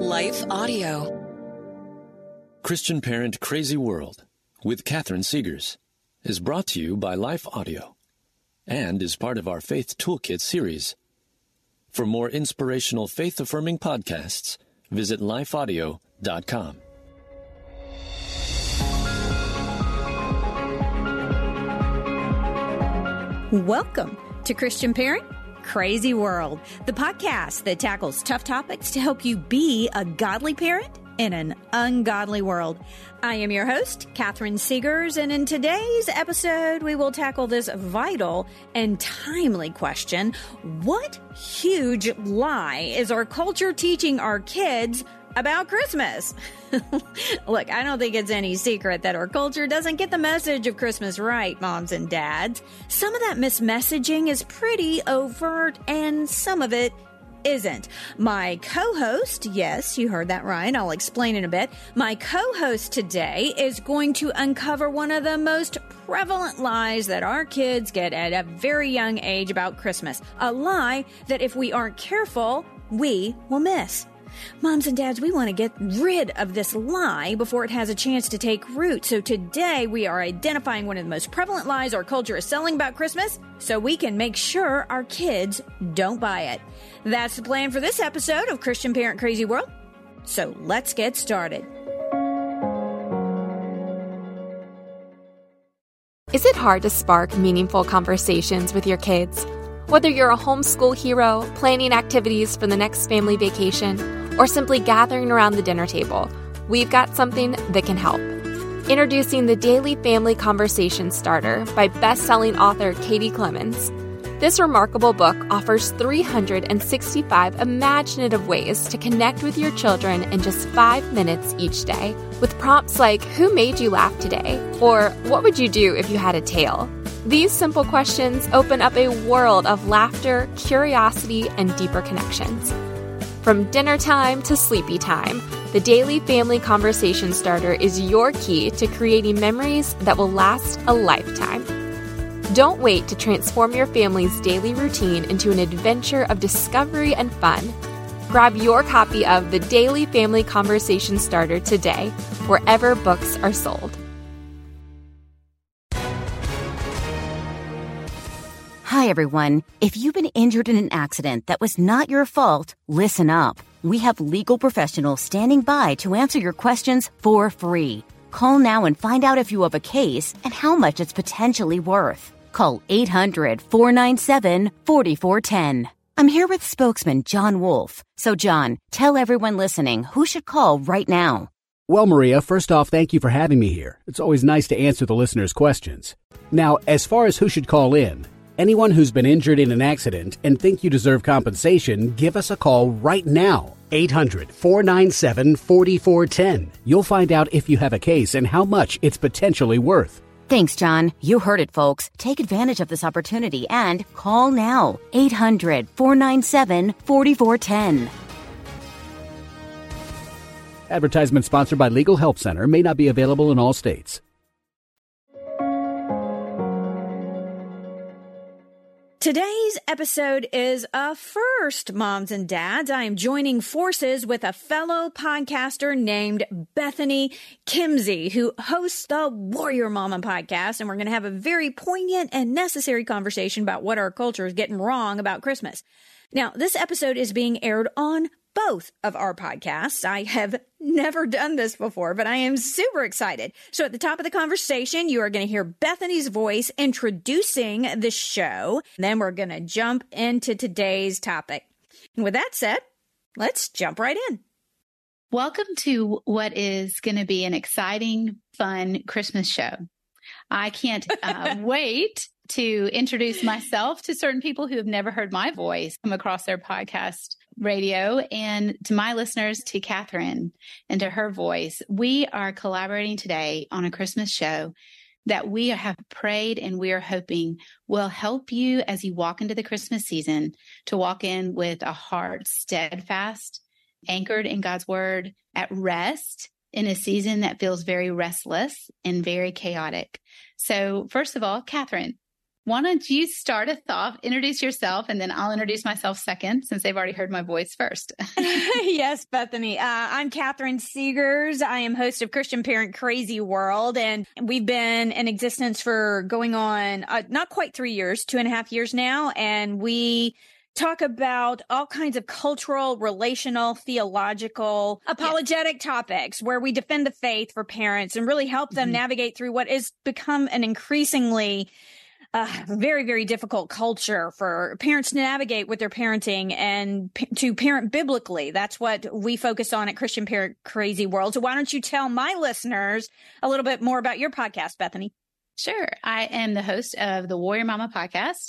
Life Audio. Christian Parent Crazy World with Catherine Segars is brought to you by Life Audio and is part of our Faith Toolkit series. For more inspirational faith-affirming podcasts, visit lifeaudio.com. Welcome to Christian Parent Crazy World, the podcast that tackles tough topics to help you be a godly parent in an ungodly world. I am your host, Catherine Segars, and in today's episode, we will tackle this vital and timely question: what huge lie is our culture teaching our kids about Christmas? Look, I don't think it's any secret that our culture doesn't get the message of Christmas right, moms and dads. Some of that mismessaging is pretty overt, and some of it isn't. My co-host, yes, you heard that right, I'll explain in a bit. My co-host today is going to uncover one of the most prevalent lies that our kids get at a very young age about Christmas. A lie that if we aren't careful, we will miss. Moms and dads, we want to get rid of this lie before it has a chance to take root. So today we are identifying one of the most prevalent lies our culture is selling about Christmas so we can make sure our kids don't buy it. That's the plan for this episode of Christian Parent Crazy World. So let's get started. Is it hard to spark meaningful conversations with your kids? Whether you're a homeschool hero, planning activities for the next family vacation, or simply gathering around the dinner table, we've got something that can help. Introducing the Daily Family Conversation Starter by best-selling author Katie Clemens. This remarkable book offers 365 imaginative ways to connect with your children in just 5 minutes each day, with prompts like, "Who made you laugh today?" or "What would you do if you had a tail?" These simple questions open up a world of laughter, curiosity, and deeper connections. From dinner time to sleepy time, the Daily Family Conversation Starter is your key to creating memories that will last a lifetime. Don't wait to transform your family's daily routine into an adventure of discovery and fun. Grab your copy of the Daily Family Conversation Starter today, wherever books are sold. Hi, everyone. If you've been injured in an accident that was not your fault, listen up. We have legal professionals standing by to answer your questions for free. Call now and find out if you have a case and how much it's potentially worth. Call 800-497-4410. I'm here with spokesman John Wolf. So, John, tell everyone listening who should call right now. Well, Maria, first off, thank you for having me here. It's always nice to answer the listeners' questions. Now, as far as who should call in, anyone who's been injured in an accident and think you deserve compensation, give us a call right now. 800-497-4410. You'll find out if you have a case and how much it's potentially worth. Thanks, John. You heard it, folks. Take advantage of this opportunity and call now. 800-497-4410. Advertisement sponsored by Legal Help Center. May not be available in all states. Today's episode is a first, moms and dads. I am joining forces with a fellow podcaster named Bethany Kimsey, who hosts the Warrior Mama podcast, and we're going to have a very poignant and necessary conversation about what our culture is getting wrong about Christmas. Now, this episode is being aired on both of our podcasts. I have never done this before, but I am super excited. So at the top of the conversation, you are going to hear Bethany's voice introducing the show. Then we're going to jump into today's topic. And with that said, let's jump right in. Welcome to what is going to be an exciting, fun Christmas show. I can't wait to introduce myself to certain people who have never heard my voice come across their podcast radio, and to my listeners, to Catherine and to her voice. We are collaborating today on a Christmas show that we have prayed and we are hoping will help you as you walk into the Christmas season to walk in with a heart steadfast, anchored in God's word, at rest in a season that feels very restless and very chaotic. So first of all, Catherine, why don't you start us off, introduce yourself, and then I'll introduce myself second, since they've already heard my voice first. Yes, Bethany. I'm Catherine Segars. I am host of Christian Parent Crazy World, and we've been in existence for going on not quite 3 years, 2.5 years now, and we talk about all kinds of cultural, relational, theological, apologetic topics where we defend the faith for parents and really help them navigate through what has become an increasingly very, very difficult culture for parents to navigate with their parenting and to parent biblically. That's what we focus on at Christian Parent Crazy World. So why don't you tell my listeners a little bit more about your podcast, Bethany? Sure. I am the host of the Warrior Mama podcast.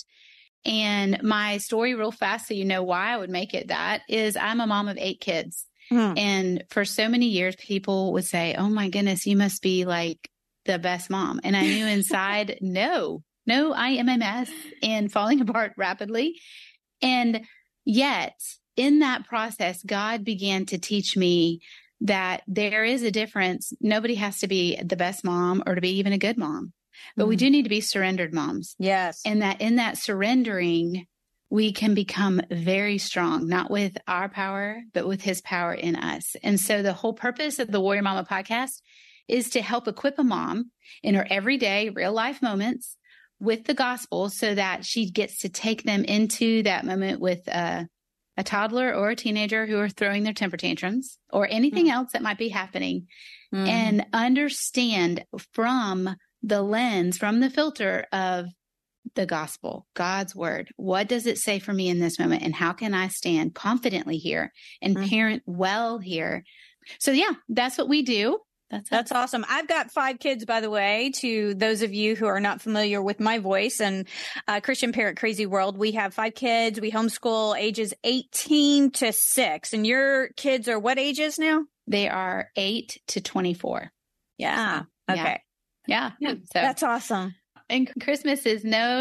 And my story, real fast, so you know why I would make it that, is I'm a mom of 8 kids. And for so many years, people would say, oh my goodness, you must be like the best mom. And I knew inside, no, I am a mess and falling apart rapidly. And yet in that process, God began to teach me that there is a difference. Nobody has to be the best mom or to be even a good mom. But we do need to be surrendered moms. Yes. And that in that surrendering, we can become very strong, not with our power, but with his power in us. And so the whole purpose of the Warrior Mama podcast is to help equip a mom in her everyday real life moments with the gospel so that she gets to take them into that moment with a toddler or a teenager who are throwing their temper tantrums or anything else that might be happening and understand from the lens, from the filter of the gospel, God's word. What does it say for me in this moment? And how can I stand confidently here and parent well here? So yeah, that's what we do. That's awesome. I've got 5 kids, by the way, to those of you who are not familiar with my voice and Christian Parent Crazy World. We have 5 kids. We homeschool ages 18 to 6. And your kids are what ages now? They are 8 to 24. Yeah. Okay. Yeah. So that's awesome. And Christmas is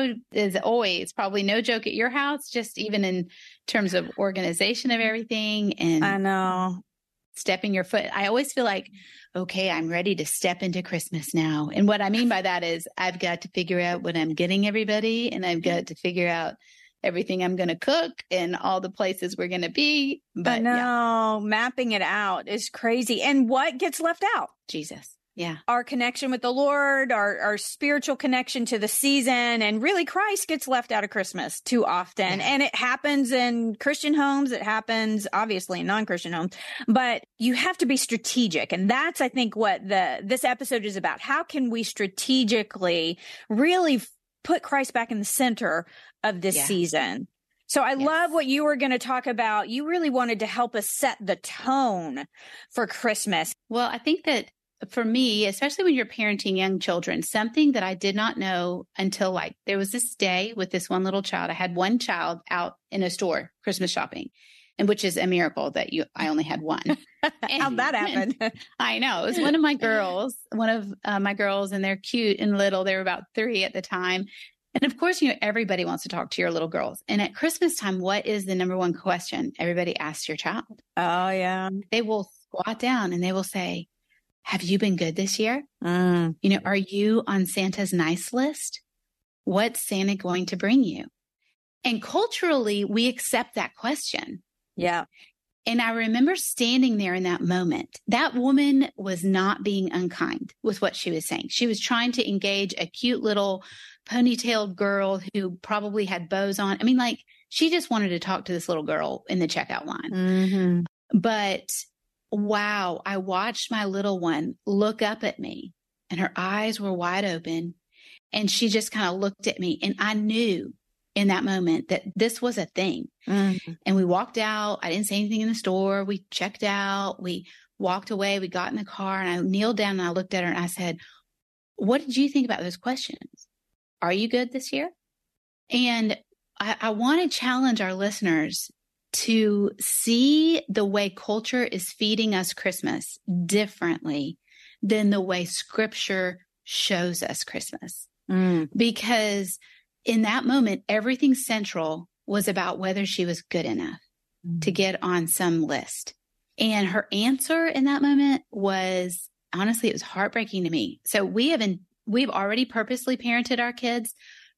always probably no joke at your house, just even in terms of organization of everything. And I know. Stepping your foot. I always feel like, okay, I'm ready to step into Christmas now. And what I mean by that is I've got to figure out what I'm getting everybody, and I've got to figure out everything I'm going to cook and all the places we're going to be. But mapping it out is crazy. And what gets left out? Jesus. Yeah. Our connection with the Lord, our spiritual connection to the season, and really Christ gets left out of Christmas too often. And it happens in Christian homes. It happens obviously in non-Christian homes, but you have to be strategic. And that's, I think, what this episode is about. How can we strategically really put Christ back in the center of this season? So I love what you were going to talk about. You really wanted to help us set the tone for Christmas. Well, I think that for me, especially when you're parenting young children, something that I did not know until there was this day with this one little child. I had one child out in a store Christmas shopping, and which is a miracle that I only had one. How'd that happen? I know. It was one of my girls, and they're cute and little. They were about 3 at the time. And of course, everybody wants to talk to your little girls. And at Christmas time, what is the number one question everybody asks your child? Oh, yeah. They will squat down and they will say, have you been good this year? Are you on Santa's nice list? What's Santa going to bring you? And culturally, we accept that question. Yeah. And I remember standing there in that moment. That woman was not being unkind with what she was saying. She was trying to engage a cute little ponytailed girl who probably had bows on. I mean, she just wanted to talk to this little girl in the checkout line. But wow, I watched my little one look up at me, and her eyes were wide open, and she just kind of looked at me, and I knew in that moment that this was a thing. And we walked out. I didn't say anything in the store. We checked out. We walked away. We got in the car, and I kneeled down and I looked at her and I said, what did you think about those questions? Are you good this year? And I want to challenge our listeners to see the way culture is feeding us Christmas differently than the way Scripture shows us Christmas. Because in that moment, everything central was about whether she was good enough to get on some list. And her answer in that moment was, honestly, it was heartbreaking to me. So we've already purposely parented our kids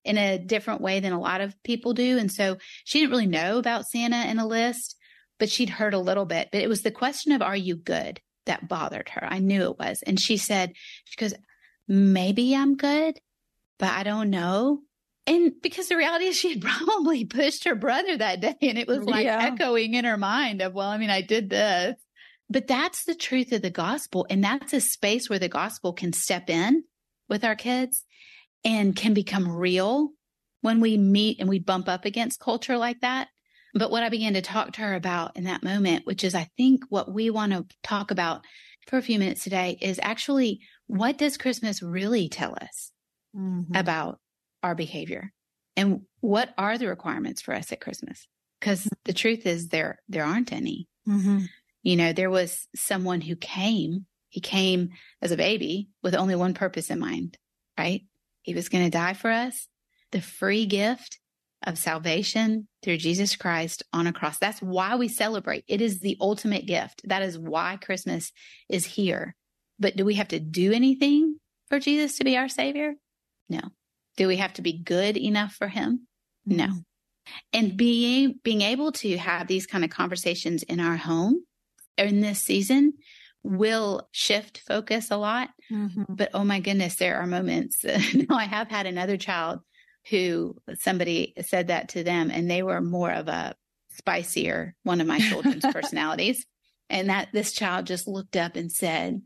in a different way than a lot of people do. And so she didn't really know about Santa and a list, but she'd heard a little bit. But it was the question of, are you good? That bothered her. I knew it was. And she goes, maybe I'm good, but I don't know. And because the reality is she had probably pushed her brother that day, and it was like echoing in her mind of, well, I mean, I did this. But that's the truth of the gospel. And that's a space where the gospel can step in with our kids and can become real when we meet and we bump up against culture like that. But what I began to talk to her about in that moment, which is I think what we want to talk about for a few minutes today, is actually, what does Christmas really tell us about our behavior? And what are the requirements for us at Christmas? Because the truth is there aren't any. You know, there was someone who came, he came as a baby with only one purpose in mind, right? He was going to die for us, the free gift of salvation through Jesus Christ on a cross. That's why we celebrate. It is the ultimate gift. That is why Christmas is here. But do we have to do anything for Jesus to be our Savior? No. Do we have to be good enough for him? No. And being able to have these kind of conversations in our home in this season will shift focus a lot. But oh my goodness, there are moments. Now, I have had another child who somebody said that to them, and they were more of a spicier, one of my children's personalities. And that this child just looked up and said,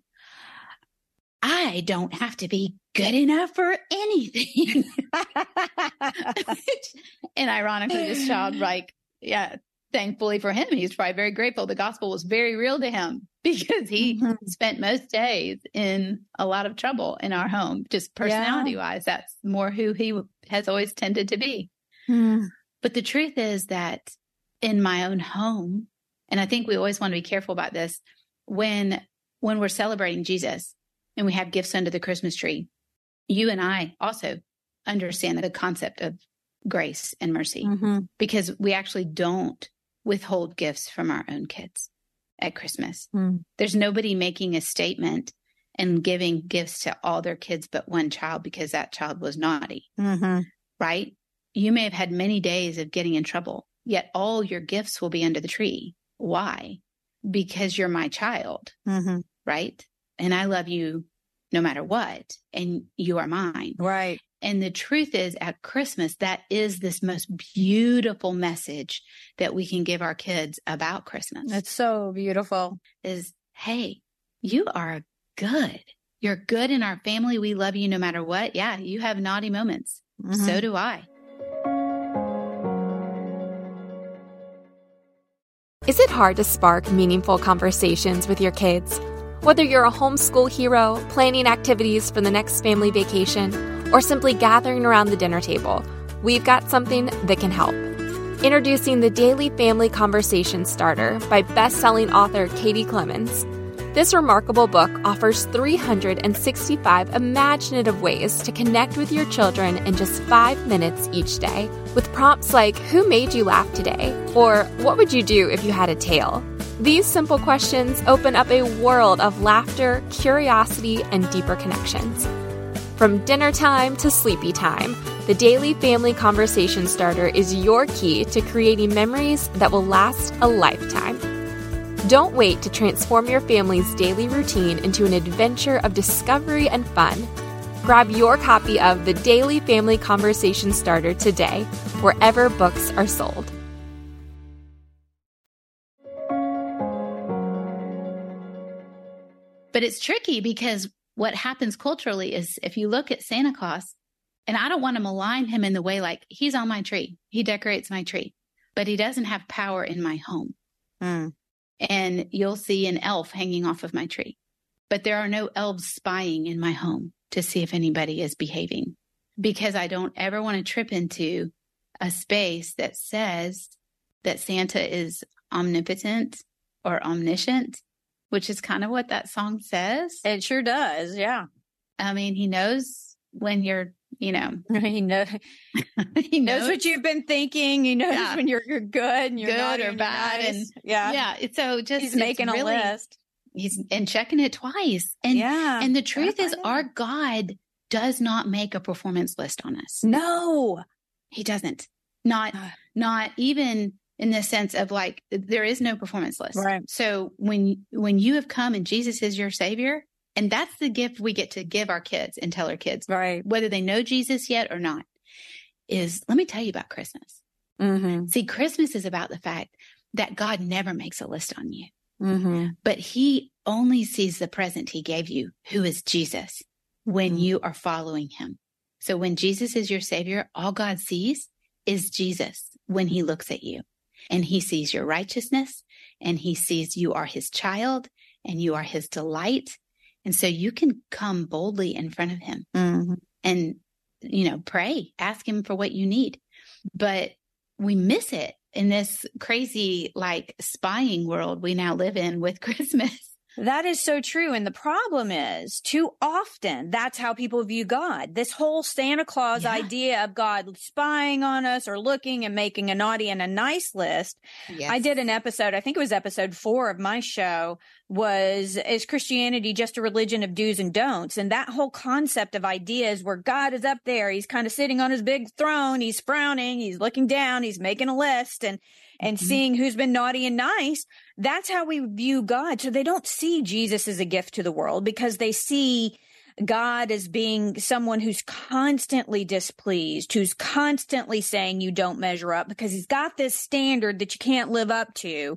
I don't have to be good enough for anything. And ironically, this child, thankfully for him, he's probably very grateful. The gospel was very real to him because he spent most days in a lot of trouble in our home, just personality wise. That's more who he has always tended to be. But the truth is that in my own home, and I think we always want to be careful about this, when we're celebrating Jesus and we have gifts under the Christmas tree, you and I also understand the concept of grace and mercy because we actually don't withhold gifts from our own kids at Christmas. There's nobody making a statement and giving gifts to all their kids but one child because that child was naughty, right? You may have had many days of getting in trouble, yet all your gifts will be under the tree. Why? Because you're my child, right? And I love you no matter what, and you are mine. Right. And the truth is, at Christmas, that is this most beautiful message that we can give our kids about Christmas. It's so beautiful. Is, hey, you are good. You're good in our family. We love you no matter what. Yeah, you have naughty moments. So do I. Is it hard to spark meaningful conversations with your kids? Whether you're a homeschool hero, planning activities for the next family vacation, or simply gathering around the dinner table, we've got something that can help. Introducing the Daily Family Conversation Starter by best-selling author Katie Clemens. This remarkable book offers 365 imaginative ways to connect with your children in just 5 minutes each day, with prompts like, who made you laugh today? Or what would you do if you had a tail? These simple questions open up a world of laughter, curiosity, and deeper connections. From dinner time to sleepy time, the Daily Family Conversation Starter is your key to creating memories that will last a lifetime. Don't wait to transform your family's daily routine into an adventure of discovery and fun. Grab your copy of the Daily Family Conversation Starter today, wherever books are sold. But it's tricky because what happens culturally is if you look at Santa Claus, and I don't want to malign him in the way like he's on my tree, he decorates my tree, but he doesn't have power in my home. And you'll see an elf hanging off of my tree, but there are no elves spying in my home to see if anybody is behaving, because I don't ever want to trip into a space that says that Santa is omnipotent or omniscient, which is kind of what that song says. It sure does. Yeah. I mean, he knows when you're, he knows what you've been thinking. He knows when you're good and you're good or bad. Nice. And so he's making a list. He's and checking it twice. And the truth is our God does not make a performance list on us. No, he doesn't. Not even in the sense of like, there is no performance list. Right. So when you have come and Jesus is your savior, and that's the gift we get to give our kids and tell our kids, right, whether they know Jesus yet or not, is let me tell you about Christmas. Mm-hmm. See, Christmas is about the fact that God never makes a list on you, Mm-hmm. but he only sees the present he gave you, who is Jesus, when you are following him. So when Jesus is your savior, all God sees is Jesus when he looks at you, and he sees your righteousness, and he sees you are his child and you are his delight. And so you can come boldly in front of him Mm-hmm. and, pray, ask him for what you need. But we miss it in this crazy, like, spying world we now live in with Christmas. That is so true. And the problem is, too often, that's how people view God. This whole Santa Claus idea of God spying on us or looking and making a naughty and a nice list. Yes. I did an episode, I think it was episode 4 of my show, is Christianity just a religion of do's and don'ts? And that whole concept of ideas where God is up there, he's kind of sitting on his big throne, he's frowning, he's looking down, he's making a list and seeing who's been naughty and nice. That's how we view God. So they don't see Jesus as a gift to the world because they see God as being someone who's constantly displeased, who's constantly saying you don't measure up because he's got this standard that you can't live up to.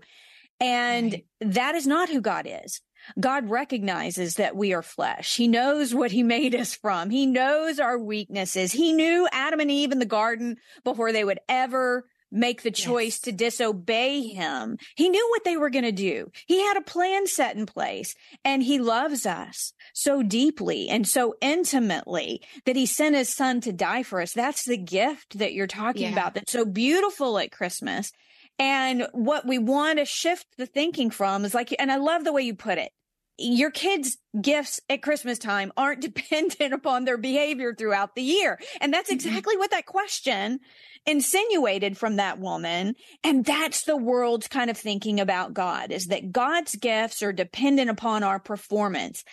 And that is not who God is. God recognizes that we are flesh. He knows what he made us from. He knows our weaknesses. He knew Adam and Eve in the garden before they would ever make the choice to disobey him. He knew what they were going to do. He had a plan set in place, and he loves us so deeply and so intimately that he sent his son to die for us. That's the gift that you're talking about. That's so beautiful at Christmas. And what we want to shift the thinking from is like, and I love the way you put it. Your kids' gifts at Christmas time aren't dependent upon their behavior throughout the year. And that's exactly what that question insinuated from that woman. And that's the world's kind of thinking about God, is that God's gifts are dependent upon our performance.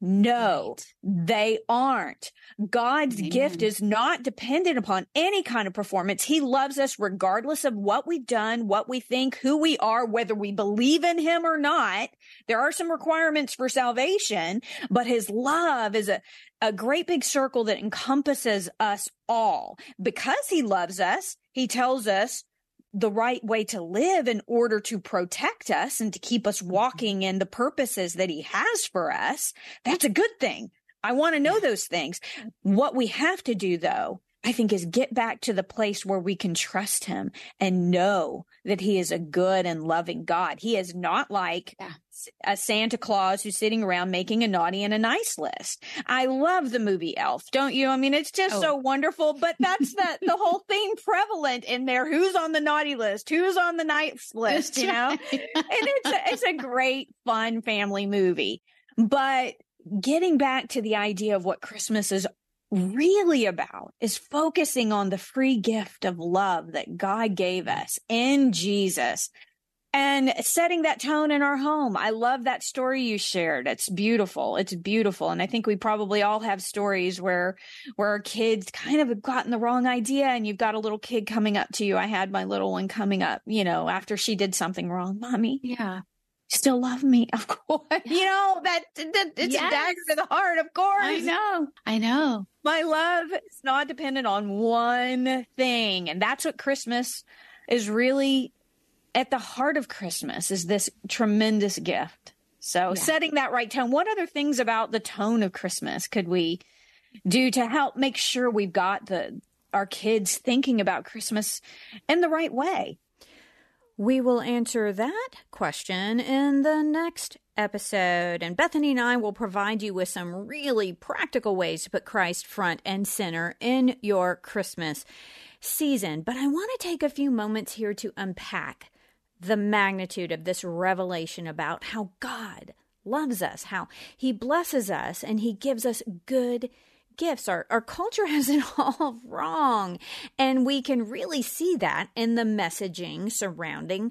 No, they aren't. God's gift is not dependent upon any kind of performance. He loves us regardless of what we've done, what we think, who we are, whether we believe in him or not. There are some requirements for salvation, but his love is a great big circle that encompasses us all. Because he loves us, he tells us the right way to live in order to protect us and to keep us walking in the purposes that he has for us. That's a good thing. I want to know those things. What we have to do, though, I think, is get back to the place where we can trust him and know that he is a good and loving God. He is not like a Santa Claus who's sitting around making a naughty and a nice list. I love the movie Elf, don't you? I mean, it's just so wonderful, but that's the whole thing prevalent in there. Who's on the naughty list? Who's on the nice list, you know? And it's a great, fun family movie. But getting back to the idea of what Christmas is really about is focusing on the free gift of love that God gave us in Jesus and setting that tone in our home. I love that story you shared. It's beautiful. It's beautiful. And I think we probably all have stories where our kids kind of have gotten the wrong idea, and you've got a little kid coming up to you. I had my little one coming up, after she did something wrong. Mommy. Yeah. Still love me, of course. That it's a dagger to the heart, of course. I know. My love is not dependent on one thing. And that's what Christmas is really at the heart of. Christmas is this tremendous gift. So setting that right tone. What other things about the tone of Christmas could we do to help make sure we've got our kids thinking about Christmas in the right way? We will answer that question in the next episode. And Bethany and I will provide you with some really practical ways to put Christ front and center in your Christmas season. But I want to take a few moments here to unpack the magnitude of this revelation about how God loves us, how he blesses us, and he gives us good gifts. Our culture has it all wrong. And we can really see that in the messaging surrounding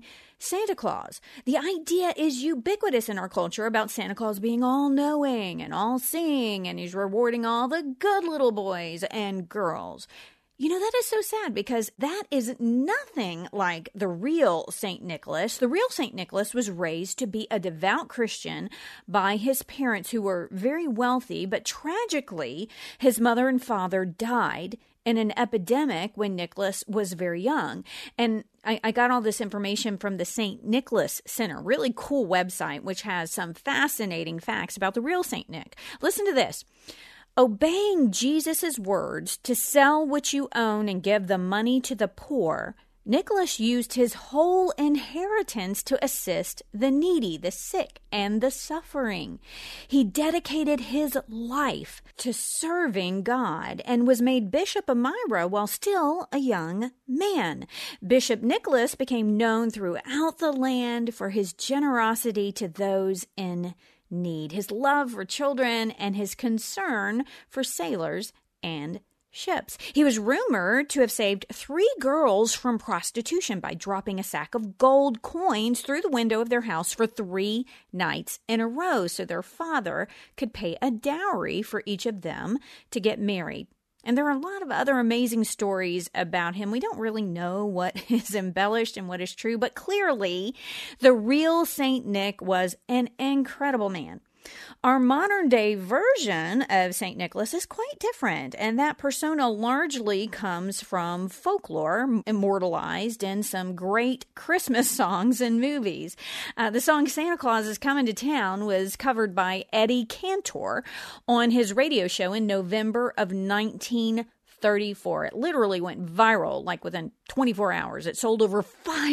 Santa Claus. The idea is ubiquitous in our culture about Santa Claus being all-knowing and all-seeing, and he's rewarding all the good little boys and girls. You know, that is so sad because that is nothing like the real St. Nicholas. The real St. Nicholas was raised to be a devout Christian by his parents who were very wealthy, but tragically, his mother and father died in an epidemic when Nicholas was very young. And I got all this information from the St. Nicholas Center, really cool website, which has some fascinating facts about the real St. Nick. Listen to this. Obeying Jesus' words to sell what you own and give the money to the poor, Nicholas used his whole inheritance to assist the needy, the sick, and the suffering. He dedicated his life to serving God and was made Bishop of Myra while still a young man. Bishop Nicholas became known throughout the land for his generosity to those in need, his love for children, and his concern for sailors and ships. He was rumored to have saved 3 girls from prostitution by dropping a sack of gold coins through the window of their house for 3 nights in a row so their father could pay a dowry for each of them to get married. And there are a lot of other amazing stories about him. We don't really know what is embellished and what is true, but clearly the real St. Nick was an incredible man. Our modern day version of St. Nicholas is quite different, and that persona largely comes from folklore immortalized in some great Christmas songs and movies. The song Santa Claus is Coming to Town was covered by Eddie Cantor on his radio show in November of 1934. It literally went viral like within 24 hours. It sold over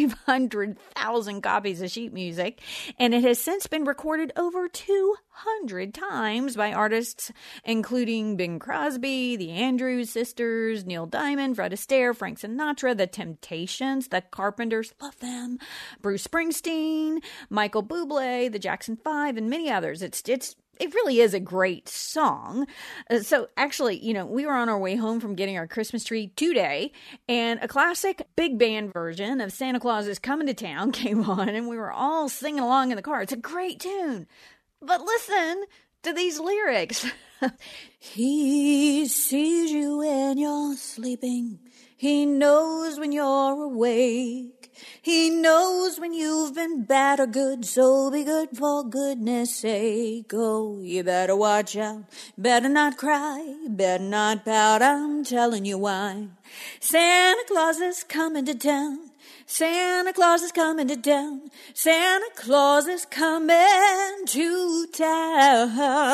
500,000 copies of sheet music, and it has since been recorded over 200 times by artists including Bing Crosby, the Andrews Sisters, Neil Diamond, Fred Astaire, Frank Sinatra, The Temptations, The Carpenters, love them, Bruce Springsteen, Michael Bublé, the Jackson 5, and many others. It really is a great song. So actually, we were on our way home from getting our Christmas tree today, and a classic big band version of Santa Claus is Coming to Town came on, and we were all singing along in the car. It's a great tune. But listen to these lyrics. He sees you when you're sleeping. He knows when you're awake. He knows when you've been bad or good, so be good for goodness sake. Oh, you better watch out, better not cry, better not pout, I'm telling you why. Santa Claus is coming to town. Santa Claus is coming to town. Santa Claus is coming to town.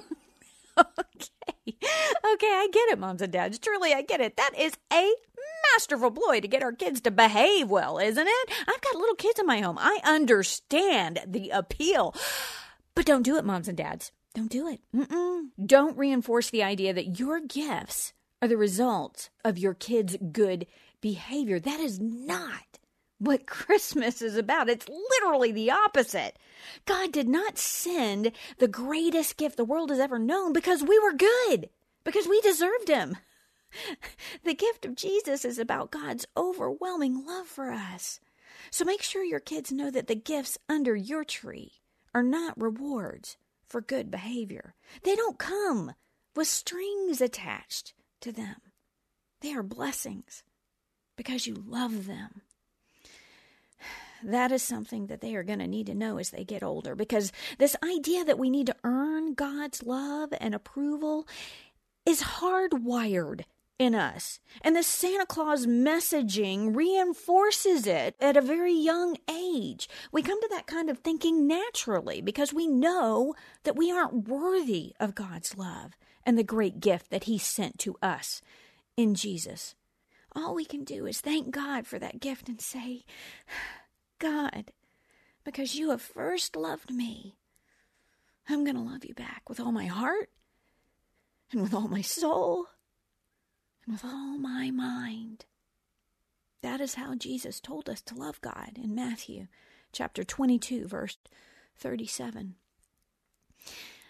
Okay, I get it, moms and dads. Truly, I get it. That is a masterful ploy to get our kids to behave well, isn't it? I've got little kids in my home. I understand the appeal. But don't do it, moms and dads. Don't do it. Don't reinforce the idea that your gifts are the result of your kids' good behavior. That is not what Christmas is about. It's literally the opposite. God did not send the greatest gift the world has ever known because we were good, because we deserved him. The gift of Jesus is about God's overwhelming love for us. So make sure your kids know that the gifts under your tree are not rewards for good behavior. They don't come with strings attached to them. They are blessings because you love them. That is something that they are going to need to know as they get older, because this idea that we need to earn God's love and approval is hardwired in us. And the Santa Claus messaging reinforces it at a very young age. We come to that kind of thinking naturally because we know that we aren't worthy of God's love and the great gift that he sent to us in Jesus. All we can do is thank God for that gift and say, God, because you have first loved me, I'm going to love you back with all my heart and with all my soul and with all my mind. That is how Jesus told us to love God in Matthew chapter 22, verse 37.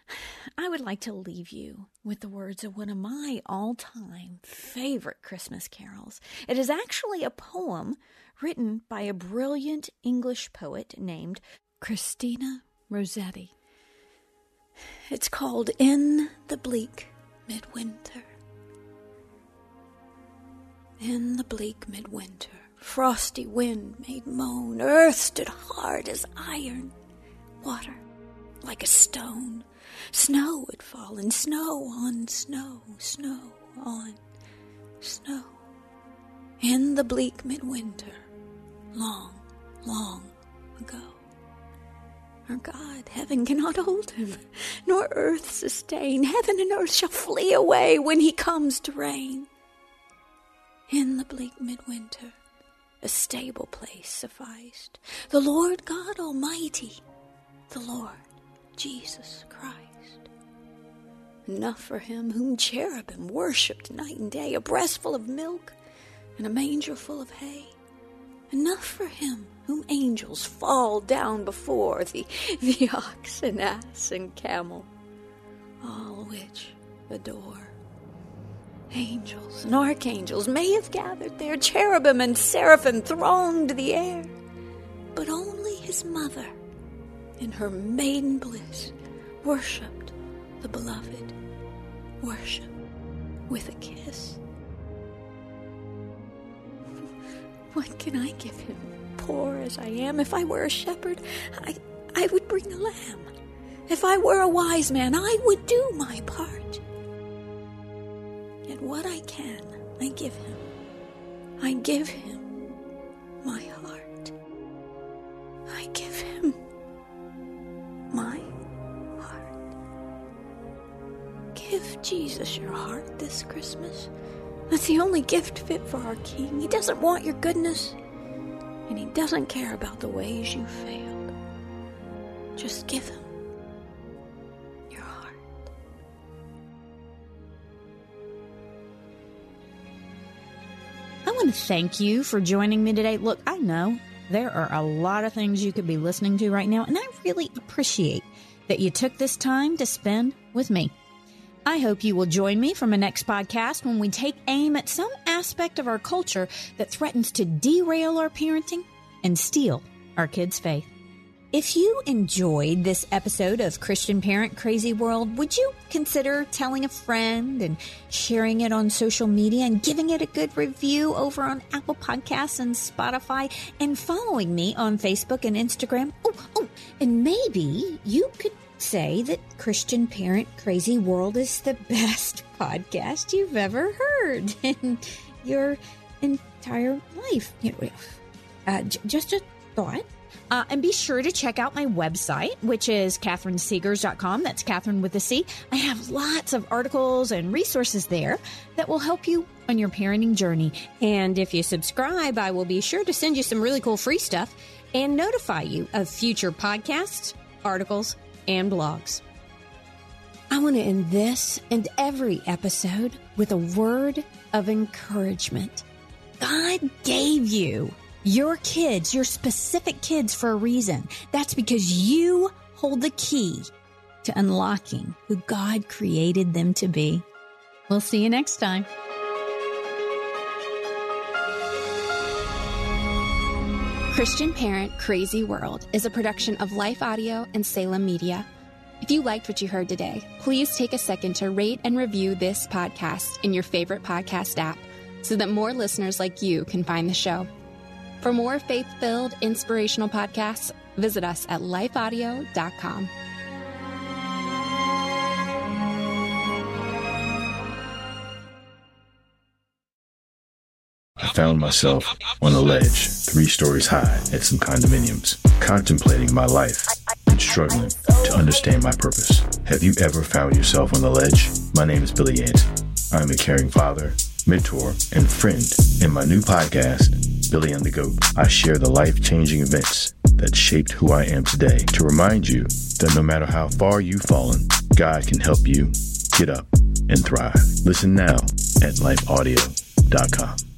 I would like to leave you with the words of one of my all-time favorite Christmas carols. It is actually a poem written by a brilliant English poet named Christina Rossetti. It's called In the Bleak Midwinter. In the bleak midwinter, frosty wind made moan, earth stood hard as iron, water like a stone. Snow had fallen, snow on snow, snow on snow. In the bleak midwinter, long, long ago. Our God, heaven cannot hold him, nor earth sustain. Heaven and earth shall flee away when he comes to reign. In the bleak midwinter, a stable place sufficed. The Lord God Almighty, the Lord Jesus Christ. Enough for him whom cherubim worshipped night and day, a breast full of milk and a manger full of hay. Enough for him whom angels fall down before, the ox and ass and camel, all which adore. Angels and archangels may have gathered there, cherubim and seraphim thronged the air, but only his mother, in her maiden bliss, worshipped the beloved, worship with a kiss. What can I give him, poor as I am? If I were a shepherd, I would bring a lamb. If I were a wise man, I would do my part. Yet what I can, I give him. I give him my heart. I give him my heart. Give Jesus your heart this Christmas. That's the only gift fit for our King. He doesn't want your goodness, and he doesn't care about the ways you failed. Just give him your heart. I want to thank you for joining me today. Look, I know there are a lot of things you could be listening to right now, and I really appreciate that you took this time to spend with me. I hope you will join me for my next podcast when we take aim at some aspect of our culture that threatens to derail our parenting and steal our kids' faith. If you enjoyed this episode of Christian Parent Crazy World, would you consider telling a friend and sharing it on social media and giving it a good review over on Apple Podcasts and Spotify and following me on Facebook and Instagram? Oh, and maybe you could say that Christian Parent Crazy World is the best podcast you've ever heard in your entire life. Just a thought. And be sure to check out my website, which is CatherineSegars.com. That's Catherine with a C. I have lots of articles and resources there that will help you on your parenting journey. And if you subscribe, I will be sure to send you some really cool free stuff and notify you of future podcasts, articles, and blogs. I want to end this and every episode with a word of encouragement. God gave you your kids, your specific kids, for a reason. That's because you hold the key to unlocking who God created them to be. We'll see you next time. Christian Parent Crazy World is a production of Life Audio and Salem Media. If you liked what you heard today, please take a second to rate and review this podcast in your favorite podcast app so that more listeners like you can find the show. For more faith-filled, inspirational podcasts, visit us at lifeaudio.com. I found myself on a ledge, 3 stories high, at some condominiums, contemplating my life and struggling to understand my purpose. Have you ever found yourself on the ledge? My name is Billy Yancey. I'm a caring father, mentor, and friend. In my new podcast, Billy and the Goat, I share the life-changing events that shaped who I am today to remind you that no matter how far you've fallen, God can help you get up and thrive. Listen now at lifeaudio.com.